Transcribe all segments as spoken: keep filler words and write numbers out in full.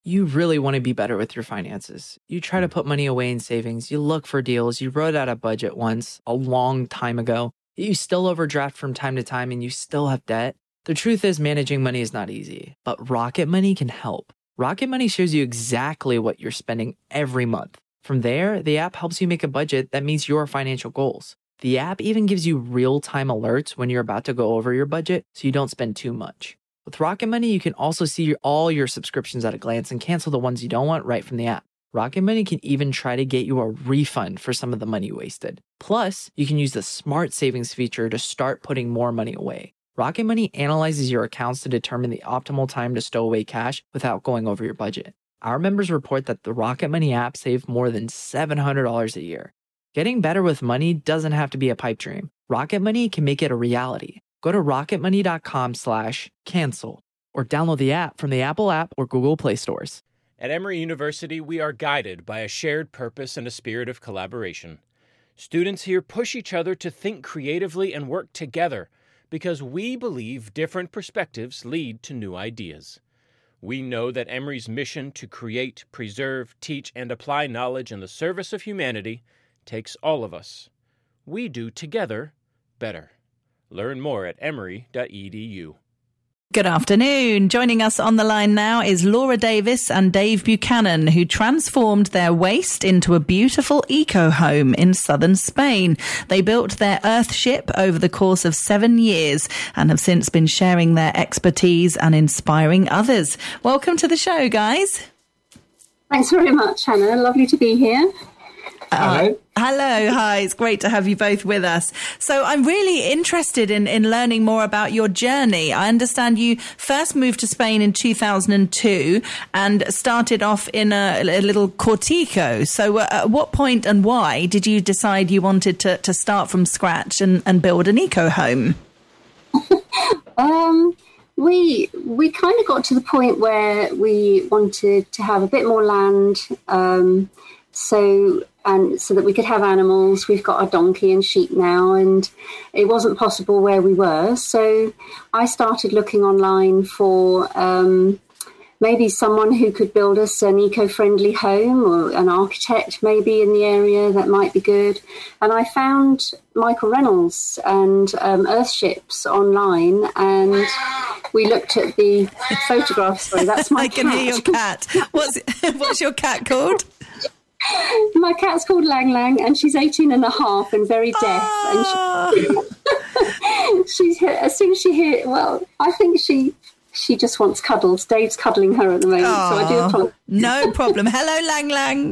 You really want to be better with your finances. You try to put money away in savings. You look for deals. You wrote out a budget once a long time ago. You still overdraft from time to time and you still have debt. The truth is managing money is not easy, but Rocket Money can help. Rocket Money shows you exactly what you're spending every month. From there, the app helps you make a budget that meets your financial goals. The app even gives you real-time alerts when you're about to go over your budget so you don't spend too much. With Rocket Money, you can also see all your subscriptions at a glance and cancel the ones you don't want right from the app. Rocket Money can even try to get you a refund for some of the money you wasted. Plus, you can use the Smart Savings feature to start putting more money away. Rocket Money analyzes your accounts to determine the optimal time to stow away cash without going over your budget. Our members report that the Rocket Money app saved more than seven hundred dollars a year. Getting better with money doesn't have to be a pipe dream. Rocket Money can make it a reality. Go to rocketmoney.com slash cancel or download the app from the Apple app or Google Play stores. At Emory University, we are guided by a shared purpose and a spirit of collaboration. Students here push each other to think creatively and work together because we believe different perspectives lead to new ideas. We know that Emory's mission to create, preserve, teach, and apply knowledge in the service of humanity takes all of us. We do together better. Learn more at emory dot e d u. Good afternoon. Joining us on the line now is Laura Davis and Dave Buchanan, who transformed their waste into a beautiful eco-home in southern Spain. They built their Earthship over the course of seven years and have since been sharing their expertise and inspiring others. Welcome to the show, guys. Thanks very much, Hannah. Lovely to be here. Uh, hello. Hi. It's great to have you both with us. So I'm really interested in, in learning more about your journey. I understand you first moved to Spain in two thousand two and started off in a, a little cortico. So uh, at what point and why did you decide you wanted to, to start from scratch and, and build an eco-home? um, we, we kind of got to the point where we wanted to have a bit more land, um, so and so that we could have animals. We've got a donkey and sheep now, and it wasn't possible where we were. So I started looking online for um, maybe someone who could build us an eco-friendly home, or an architect maybe in the area that might be good. And I found Michael Reynolds and um, Earthships online, and we looked at the photographs. Sorry, that's my I can cat. hear your cat. What's, what's your cat called? My cat's called Lang Lang, and she's eighteen and a half and very deaf. Oh. And she, she's as soon as she hears, well, I think she she just wants cuddles. Dave's cuddling her at the moment, oh, so I do apologize. No problem. Hello, Lang Lang.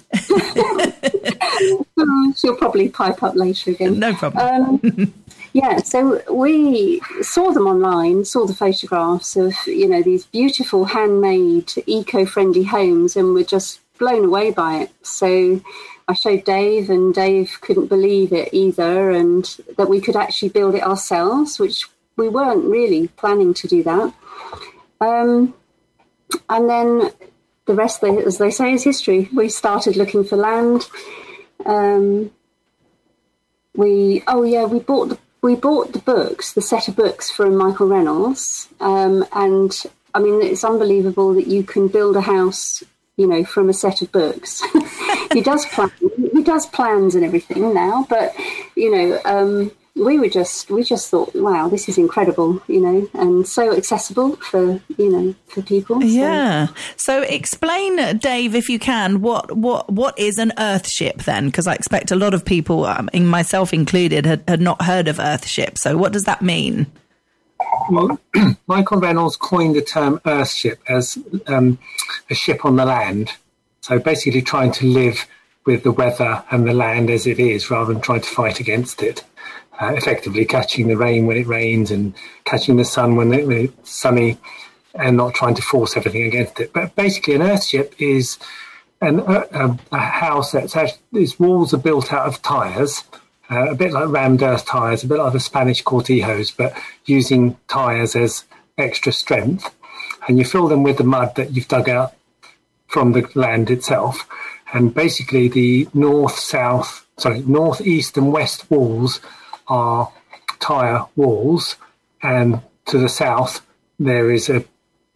um, she'll probably pipe up later again. No problem. Um, yeah, so we saw them online, saw the photographs of, you know, these beautiful handmade, eco-friendly homes, and we're just blown away by it. So I showed Dave, and Dave couldn't believe it either, and that we could actually build it ourselves, which we weren't really planning to do that. Um, and then the rest, as they say, is history. We started looking for land. Um, we oh yeah, we bought the we bought the books, the set of books from Michael Reynolds, um, and I mean, it's unbelievable that you can build a house, you know, from a set of books. he does plan, he does plans and everything now, but you know, um, we were just, we just thought, wow, this is incredible, you know, and so accessible for, you know, for people. So. Yeah. So explain, Dave, if you can, what, what, what is an Earthship then? Because I expect a lot of people, um, myself included, had, had not heard of Earthship. So what does that mean? Well, Michael Reynolds coined the term Earthship as um, a ship on the land. So basically trying to live with the weather and the land as it is, rather than trying to fight against it. Uh, effectively catching the rain when it rains and catching the sun when, it, when it's sunny, and not trying to force everything against it. But basically an Earthship is an, uh, a house that's actually, its walls are built out of tyres, uh, a bit like rammed earth tyres, a bit like the Spanish cortijos, but using tyres as extra strength. And you fill them with the mud that you've dug out from the land itself. And basically the north, south, sorry, north, east and west walls are tyre walls, and to the south there is a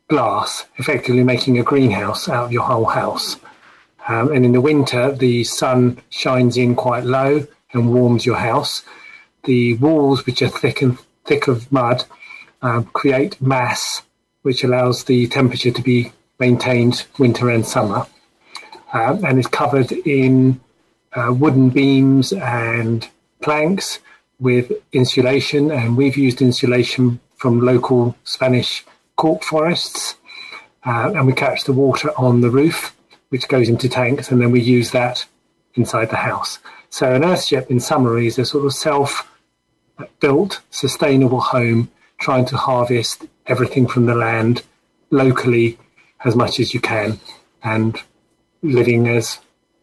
glass, effectively making a greenhouse out of your whole house. Um, and in the winter, the sun shines in quite low and warms your house. The walls, which are thick and thick of mud, um, create mass, which allows the temperature to be maintained winter and summer. Um, and is covered in uh, wooden beams and planks with insulation. And we've used insulation from local Spanish cork forests. Uh, and we catch the water on the roof, which goes into tanks, and then we use that inside the house. So an earthship, in summary, is a sort of self-built, sustainable home, trying to harvest everything from the land locally as much as you can, and living as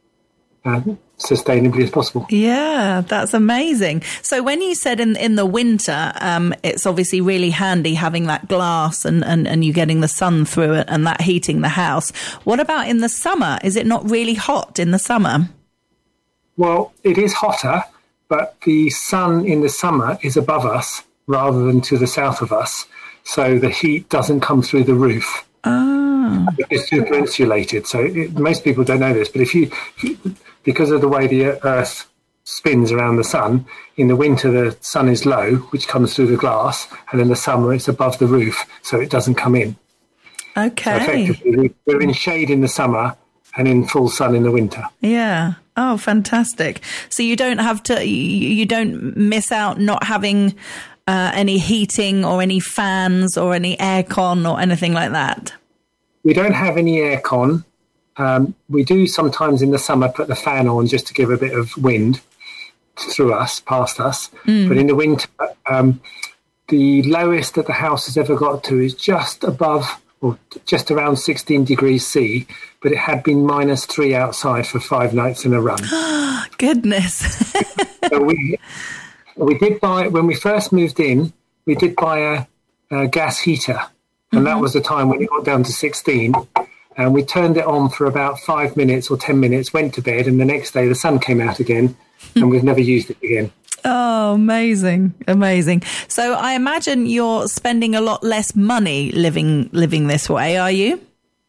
uh, sustainably as possible. Yeah, that's amazing. So when you said in in the winter, um, it's obviously really handy having that glass and, and, and you getting the sun through it and that heating the house. What about in the summer? Is it not really hot in the summer? Well, it is hotter, but the sun in the summer is above us rather than to the south of us. So the heat doesn't come through the roof. Oh. It's super insulated. So it, most people don't know this, but if you, because of the way the Earth spins around the sun, in the winter the sun is low, which comes through the glass, and in the summer it's above the roof, so it doesn't come in. Okay. So effectively, we're in shade in the summer and in full sun in the winter. Yeah. Oh, fantastic. So you don't have to, you, you don't miss out not having uh, any heating or any fans or any aircon or anything like that? We don't have any aircon. Um, we do sometimes in the summer put the fan on just to give a bit of wind through us, past us. Mm. But in the winter, um, the lowest that the house has ever got to is just above, or just around sixteen degrees C, but it had been minus three outside for five nights in a run. Goodness. So we we did buy, when we first moved in, we did buy a, a gas heater, and mm-hmm. that was the time when it got down to sixteen. And we turned it on for about five minutes or ten minutes, went to bed, and the next day the sun came out again, and we've never used it again. Oh, amazing. Amazing. So I imagine you're spending a lot less money living living this way, are you?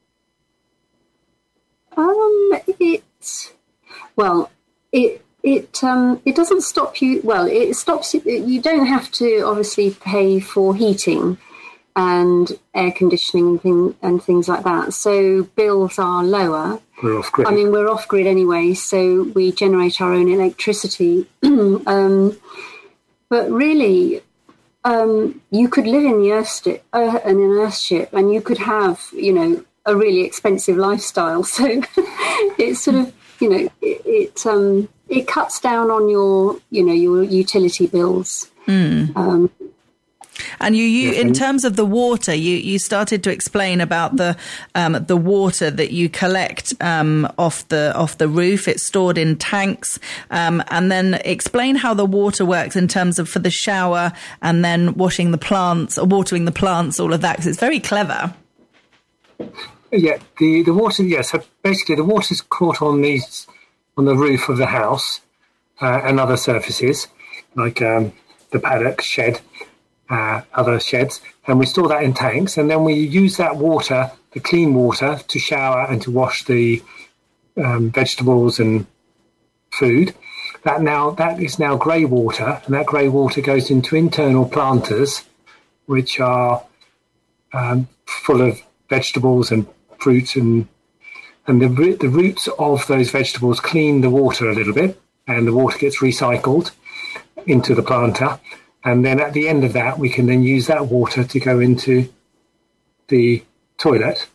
Um, it's, well, it, it, um, it doesn't stop you. Well, it stops you. You don't have to obviously pay for heating and air conditioning and, thing, and things like that. So bills are lower. We're off grid. I mean, we're off grid anyway, so we generate our own electricity. um, but really, um, you could live in the earth, uh, in an earthship, and you could have, you know, a really expensive lifestyle. So it's sort of, you know, it it, um, it cuts down on your, you know, your utility bills. Mm. Um, And you, you, in terms of the water, you, you started to explain about the um, the water that you collect um, off the off the roof. It's stored in tanks, um, and then explain how the water works in terms of for the shower and then washing the plants or watering the plants, all of that, because it's very clever. Yeah, the the water. Yeah, so basically the water is caught on these on the roof of the house uh, and other surfaces like um, the paddock, shed. Uh, other sheds, and we store that in tanks, and then we use that water, the clean water, to shower and to wash the um, vegetables and food. That now that is now grey water, and that grey water goes into internal planters, which are um, full of vegetables and fruit, and and the the roots of those vegetables clean the water a little bit, and the water gets recycled into the planter. And then at the end of that, we can then use that water to go into the toilet.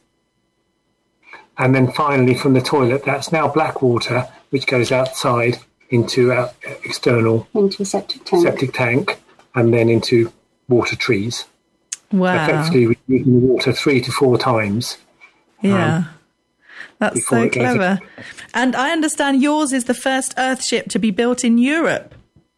And then finally from the toilet, that's now black water, which goes outside into our external into a septic tank. septic tank, and then into water trees. Wow. Effectively, we're using the water three to four times. Yeah. Um, That's so clever. And I understand yours is the first Earthship to be built in Europe.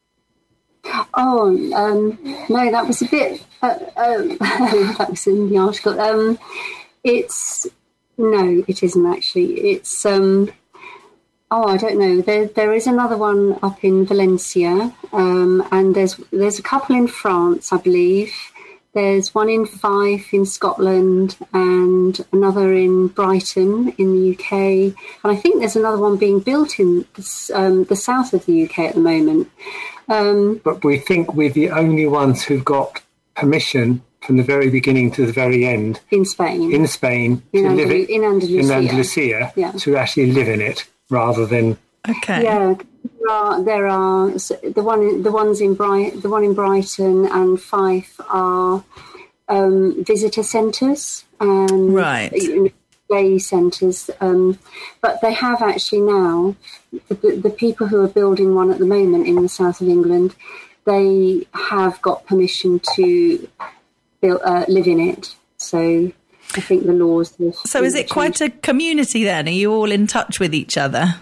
Oh, um, no, that was a bit, uh, uh, that was in the article. Um, it's, no, it isn't actually. It's, um, oh, I don't know. There, there is another one up in Valencia, um, and there's there's a couple in France, I believe. There's one in Fife in Scotland and another in Brighton in the U K. And I think there's another one being built in um, the south of the U K at the moment. Um, but we think we're the only ones who've got permission from the very beginning to the very end. In Spain. In Spain. In, to Andalu- live it, in Andalusia. In Andalusia, yeah. To actually live in it rather than... Okay. Yeah, there are, there are the one the ones in Bright the one in Brighton and Fife are um, visitor centres and right. day centres, um, but they have actually now the, the people who are building one at the moment in the south of England, they have got permission to build, uh, live in it. So I think the laws. Have, so is it quite a community then? Are you all in touch with each other?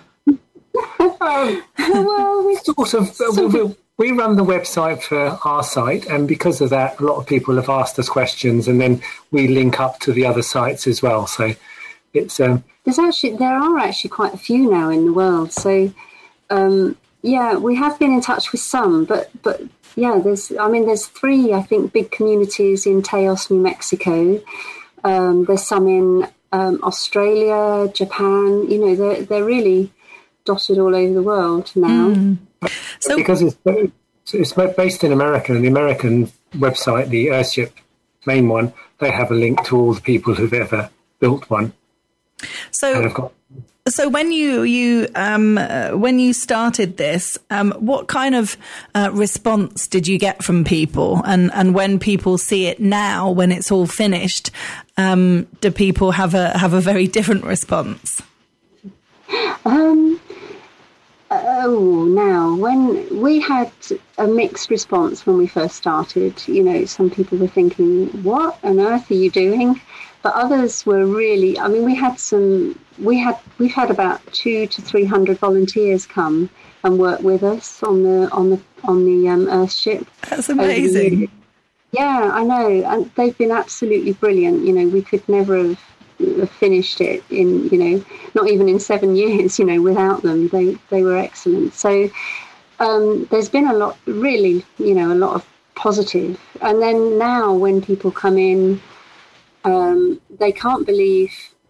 um, well, we sort of we, we run the website for our site, and because of that, a lot of people have asked us questions, and then we link up to the other sites as well. So it's um, there's actually there are actually quite a few now in the world. So um, yeah, we have been in touch with some, but but yeah, there's I mean there's three I think big communities in Taos, New Mexico. Um, there's some in um, Australia, Japan. You know, they're they're really dotted all over the world now. Mm. So because it's it's based in America, and the American website, the Earthship main one, they have a link to all the people who've ever built one. So, got... so when you you um, uh, when you started this, um, what kind of uh, response did you get from people? And and when people see it now, when it's all finished, um, do people have a have a very different response? Um. Oh, now, when we had a mixed response when we first started, you know, some people were thinking, what on earth are you doing? But others were really, I mean, we had some, we had, we've had about two to three hundred volunteers come and work with us on the, on the, on the um, Earthship. That's amazing. Yeah, I know. And they've been absolutely brilliant. You know, we could never have finished it in, you know, not even in seven years, you know, without them. They they were excellent. So um, there's been a lot, really, you know, a lot of positive. And then now when people come in, um, they can't believe,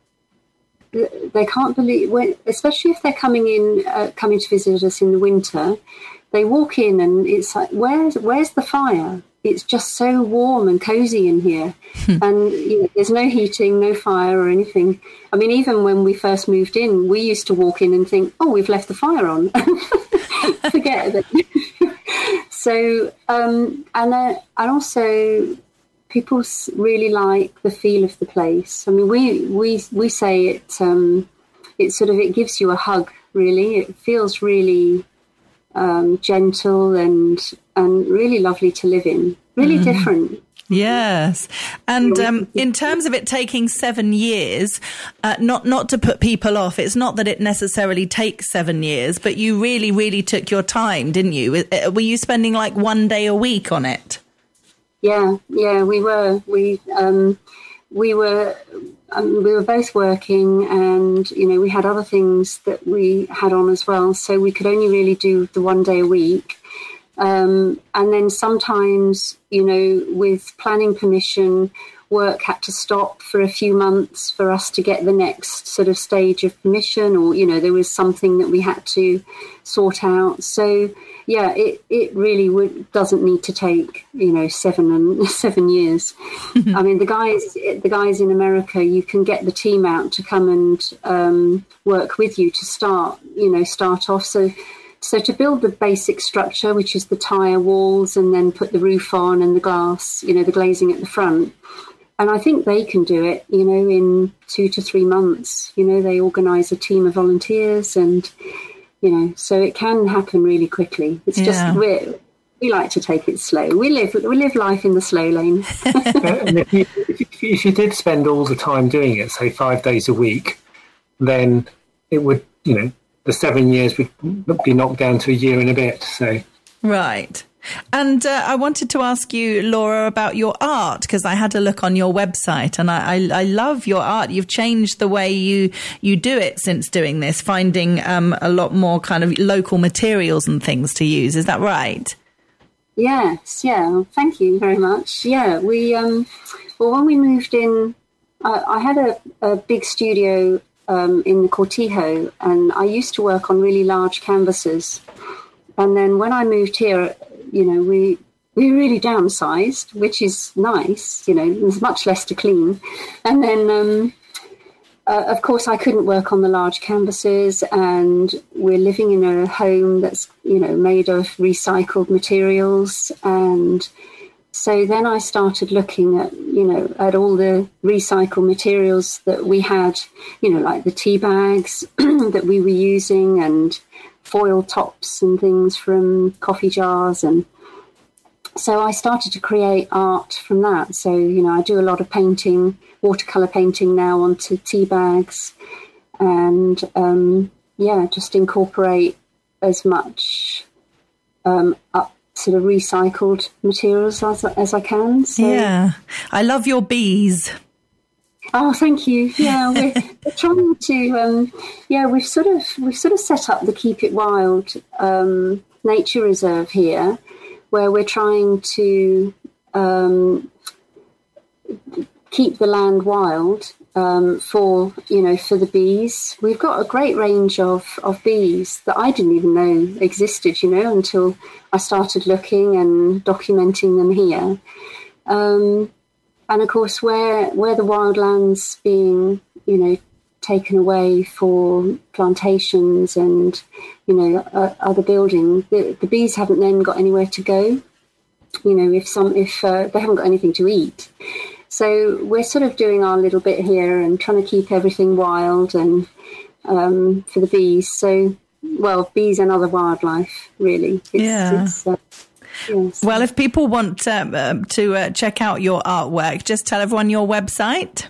they can't believe, when, especially if they're coming in, uh, coming to visit us in the winter, they walk in and it's like, where's, where's the fire? It's just so warm and cozy in here. And you know, there's no heating, no fire or anything. I mean, even when we first moved in, we used to walk in and think, oh, we've left the fire on. Forget it. So, um, and, uh, and also people really like the feel of the place. I mean, we, we, we say it, um, it sort of, it gives you a hug, really. It feels really um, gentle and, and really lovely to live in. Really mm. different. Yes. And um, in terms of it taking seven years, uh, not not to put people off, it's not that it necessarily takes seven years, but you really, really took your time, didn't you? Were you spending like one day a week on it? Yeah, yeah, we were. We um, we were um, we were both working, and you know we had other things that we had on as well, so we could only really do the one day a week. Um, and then sometimes, you know, with planning permission, work had to stop for a few months for us to get the next sort of stage of permission, or, you know, there was something that we had to sort out. So, yeah, it, it really would, doesn't need to take, you know, seven and seven years. I mean, the guys, the guys in America, you can get the team out to come and um, work with you to start, you know, start off. So, So to build the basic structure, which is the tire walls, and then put the roof on and the glass, you know, the glazing at the front. And I think they can do it, you know, in two to three months. You know, they organise a team of volunteers and, you know, so it can happen really quickly. It's yeah. just, we're, we like to take it slow. We live we live life in the slow lane. And if you, if, if you did spend all the time doing it, say five days a week, then it would, you know, the seven years would be knocked down to a year and a bit. So, right. And uh, I wanted to ask you, Laura, about your art, because I had a look on your website, and I, I, I love your art. You've changed the way you you do it since doing this, finding um, a lot more kind of local materials and things to use. Is that right? Yes, yeah. Thank you very much. Yeah, we, um, well, when we moved in, uh, I had a, a big studio um, in the Cortijo, and I used to work on really large canvases. And then when I moved here, you know, we we really downsized, which is nice. You know, there's much less to clean. And then, um, uh, of course, I couldn't work on the large canvases, and we're living in a home that's, you know, made of recycled materials. And so then I started looking at, you know, at all the recycled materials that we had, you know, like the tea bags that we were using, and foil tops and things from coffee jars. And so I started to create art from that. So, you know, I do a lot of painting, watercolor painting now onto tea bags, and um, yeah, just incorporate as much um, up sort of recycled materials as, as I can. So. Yeah, I love your bees. Oh, thank you. Yeah, we're, we're trying to. Um, yeah, we've sort of we've sort of set up the Keep It Wild um, nature reserve here, where we're trying to um, keep the land wild um, for, you know, for the bees. We've got a great range of, of bees that I didn't even know existed, you know, until I started looking and documenting them here. Um, and of course, where where the wildland's being, you know, taken away for plantations and, you know, uh, other building, the, the bees haven't then got anywhere to go. You know, if some if uh, they haven't got anything to eat. So we're sort of doing our little bit here and trying to keep everything wild and um, for the bees. So, well, bees and other wildlife, really. It's, yeah. It's, uh, yes. Well, if people want um, um, to uh, check out your artwork, just tell everyone your website.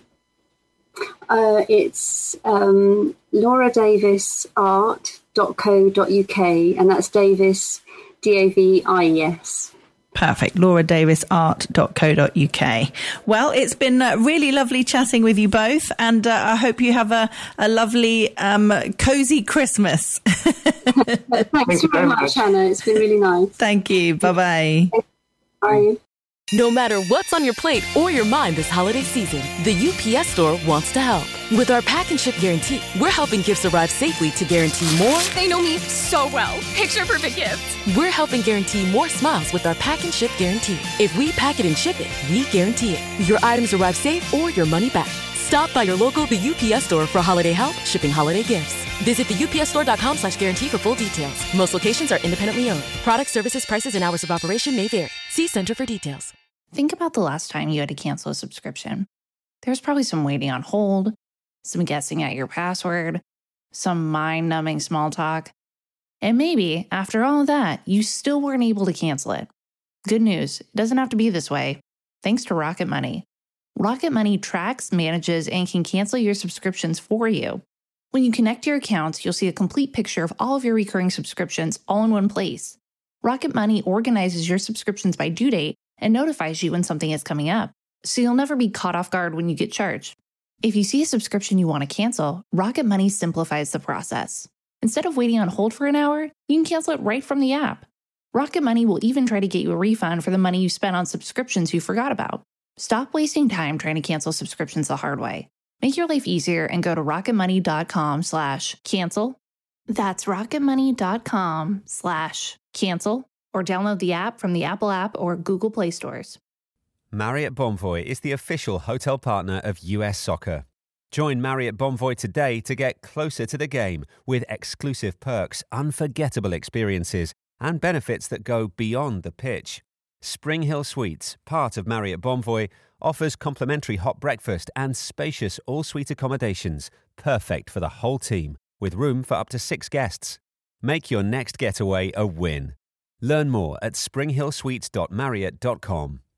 Uh, it's um, laura davis art dot co dot uk, and that's Davis, D A V I E S. Perfect. laura davis art dot co dot uk. Well, it's been uh, really lovely chatting with you both, and uh, I hope you have a, a lovely, um, cozy Christmas. Thanks, Thanks very much, much, Hannah. It's been really nice. Thank you. Bye-bye. Bye. No matter what's on your plate or your mind this holiday season, the U P S Store wants to help. With our Pack and Ship Guarantee, we're helping gifts arrive safely to guarantee more. They know me so well. Picture perfect gifts. We're helping guarantee more smiles with our Pack and Ship Guarantee. If we pack it and ship it, we guarantee it. Your items arrive safe or your money back. Stop by your local The U P S Store for holiday help, shipping holiday gifts. Visit the U P S store dot com slash guarantee for full details. Most locations are independently owned. Product, services, prices, and hours of operation may vary. See Center for details. Think about the last time you had to cancel a subscription. There's probably some waiting on hold, some guessing at your password, some mind-numbing small talk. And maybe, after all of that, you still weren't able to cancel it. Good news, it doesn't have to be this way. Thanks to Rocket Money. Rocket Money tracks, manages, and can cancel your subscriptions for you. When you connect your accounts, you'll see a complete picture of all of your recurring subscriptions all in one place. Rocket Money organizes your subscriptions by due date and notifies you when something is coming up, so you'll never be caught off guard when you get charged. If you see a subscription you want to cancel, Rocket Money simplifies the process. Instead of waiting on hold for an hour, you can cancel it right from the app. Rocket Money will even try to get you a refund for the money you spent on subscriptions you forgot about. Stop wasting time trying to cancel subscriptions the hard way. Make your life easier and go to rocketmoney.com slash cancel. That's rocketmoney.com slash cancel. Or download the app from the Apple app or Google Play stores. Marriott Bonvoy is the official hotel partner of U S Soccer. Join Marriott Bonvoy today to get closer to the game with exclusive perks, unforgettable experiences, and benefits that go beyond the pitch. Spring Hill Suites, part of Marriott Bonvoy, offers complimentary hot breakfast and spacious all-suite accommodations, perfect for the whole team, with room for up to six guests. Make your next getaway a win. Learn more at spring hill suites dot marriott dot com.